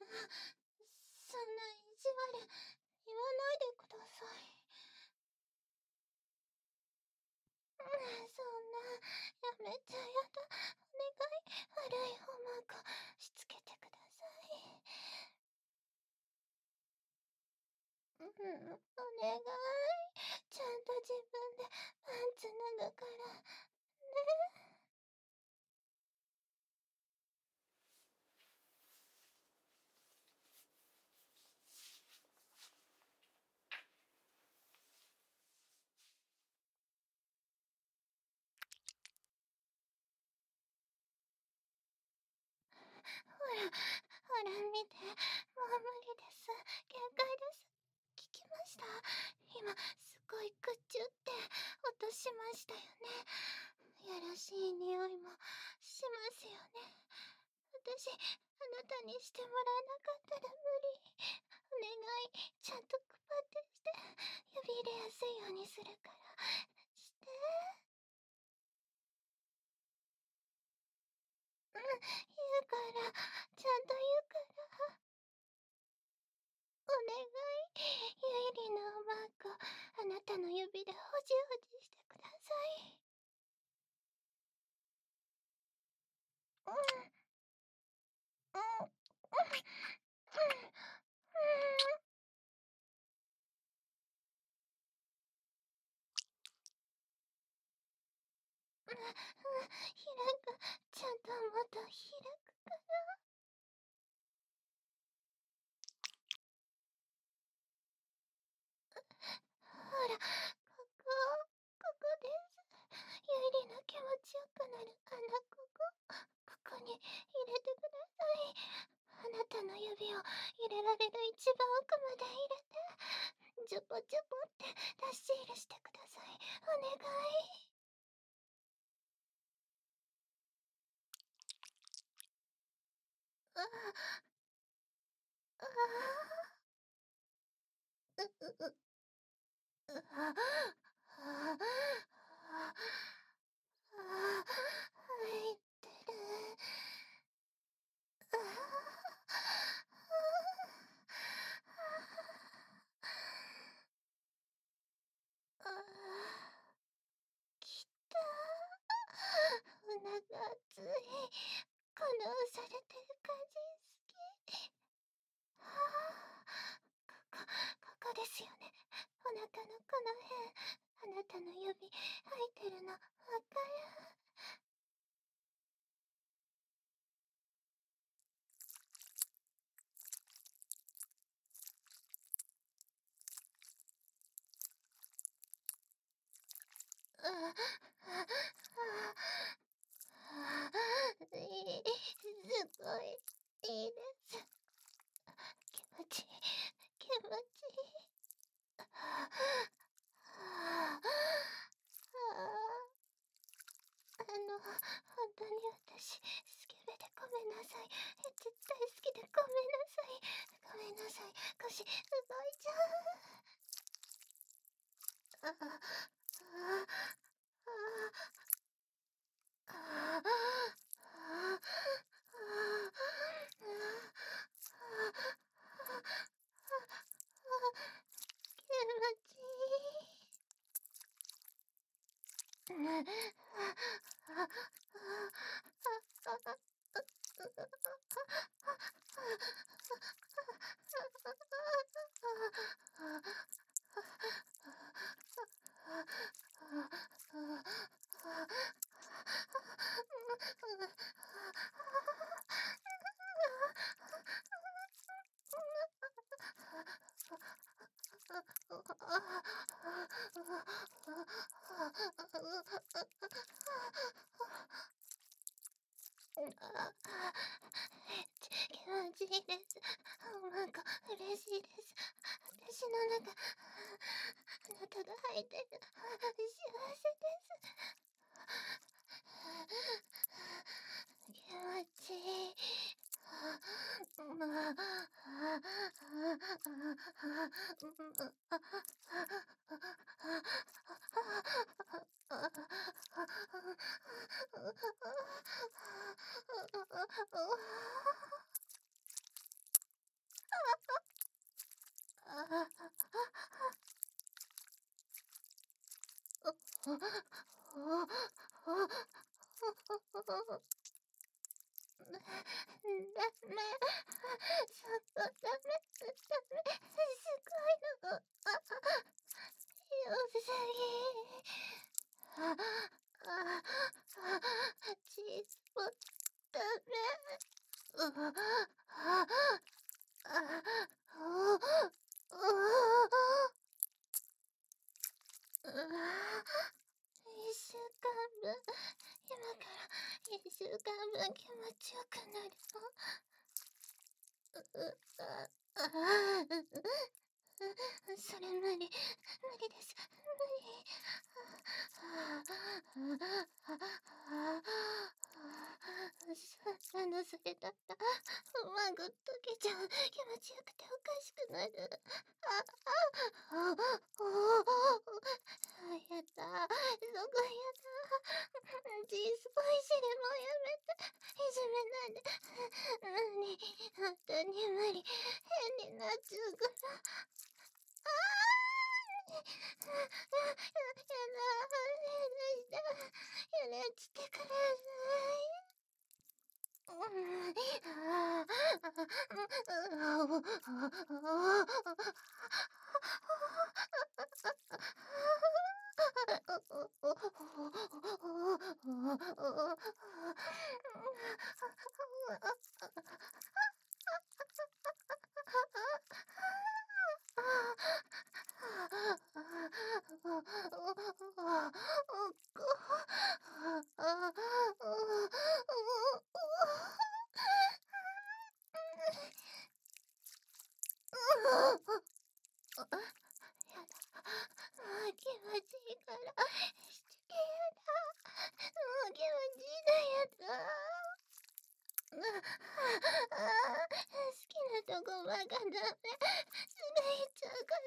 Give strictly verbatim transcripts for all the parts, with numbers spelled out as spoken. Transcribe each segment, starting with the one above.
そんな意地悪言わないでください。うん、そんな、やめて、やだ。お願い、悪いホマークしつけてください。うん、お願い。ちゃんと自分でパンツ脱ぐから。ね。ほら、ほら見て。もう無理です。限界です。聞きました？今、すごいグッチュって音しましたよね。やらしい匂いもしますよね。私、あなたにしてもらえなかったら無理。お願い、ちゃんと配ってして、指入れやすいようにするから。して。うん、言うから、ちゃんと言うから。お願い、ゆいりのおばあこ、あなたの指でほじほじしてください。うん、うん、うん、うん、うん。うん、うん、開く。ちゃんともっと開くから。ほら、ここ、ここです。ゆいりの気持ちよくなるあのここ。ここに入れてください。あなたの指を入れられる一番奥まで入れて、ジュポジュポって出し入れしてください。お願い。ああ、ああ、う、う、う、う、あ、あ、あ、あ、入ってる。ああ、きた。お腹熱い。この押されてる感じ好き。はあ、ここ、ここですよね。お腹のこの辺。あなたの指入ってるのわかる。ああ、ああ、ああ、いい、すごい、いいです。気持ちいい、気持ちいい。ああ、ああ、あの、本当に私、スケベでごめんなさい。絶対好きでごめんなさい。ごめんなさい。腰動いちゃう。ああ、ああ、ああ、あ気持ちいい。うん、ああ、ああ、気持ちいいです。なんか嬉しいです。私の中、あなたが入ってる。幸せです。気持ちいい。まあ、 それ無理、無理です、無理。そんなそれだった。まぐっとけちゃう。気持ちよくておかしくなる。あ、あ、あ、あ、やだ。そこやだ。G スポいじりもうやめて。いじめないで。無理。本当に無理。変になっちゃうから。あーやだ。許してください。気持ちいいから、しつけやだ。もう気持ちいいのやだ。好きなとこばかダメ。すぐ行っちゃうから、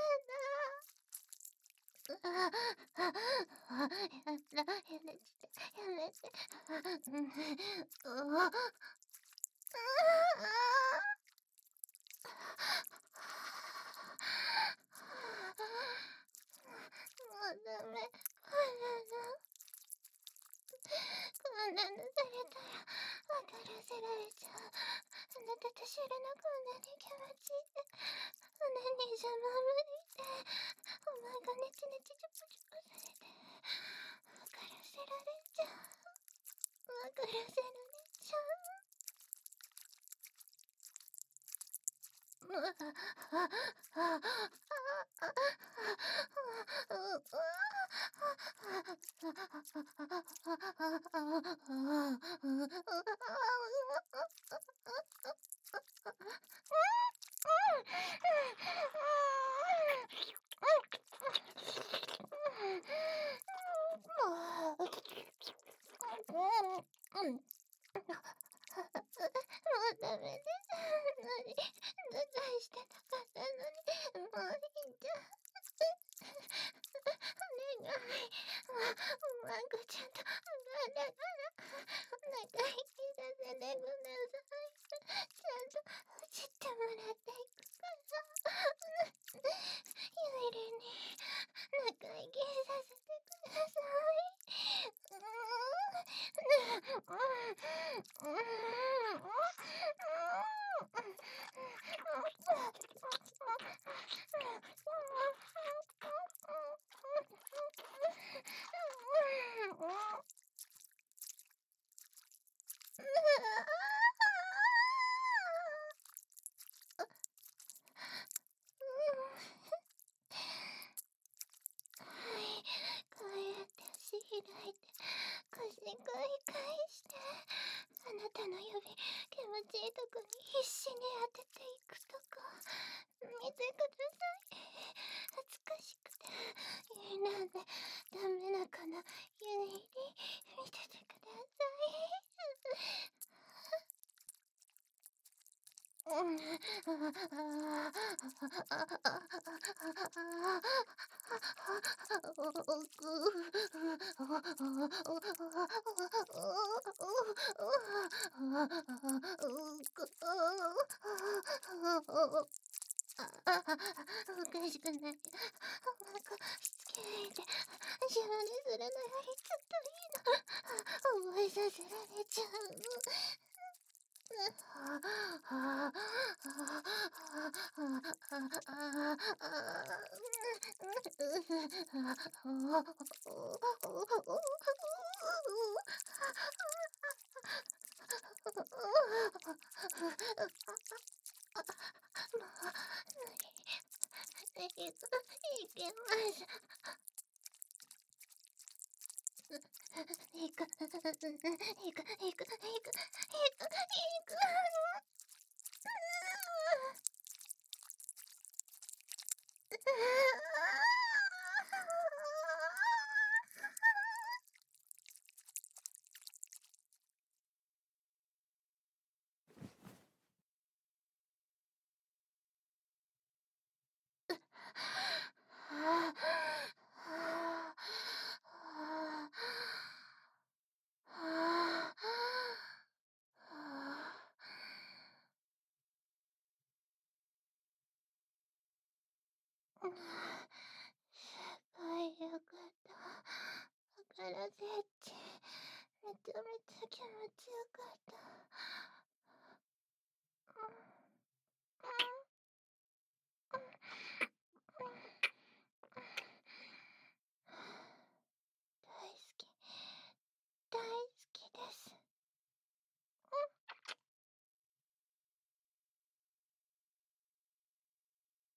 やだ。やだ、やめて、やめて。ああ。もうダメ。こんなの。こんなのされたら分からせられちゃう。あなたとシェルのこんなに気持ちいいって。おねんにじゃもう無理って。お前がネチネチチュプチュプされて分からせられちゃう。分からせられちゃう。もうダメです。無理。打開してなかったのに。もういいじゃん。お願い。ま、まこちゃんと、だから、お腹引きさせてください。ちゃんと、うちってもらっていくから。ゆいりに、中息させてください。うーん。うーん。うーん。はい、こうやって足開いて、腰ぐい返して、あなたの指、気持ちいいとこに必死に当てていくとこ、見てください。恥ずかしくて、言えなんで、ダメなかな、ゆいり、見ててください。うん。 ああ、おかしくない。なんかしつけないで。自分でするのよりずっといいの。覚えさせられちゃう。いけいけます。いく、いく、いく、いく、いく、いく、いく。すごいよかった。だからぜっちめちゃめちゃ気持ちよかっ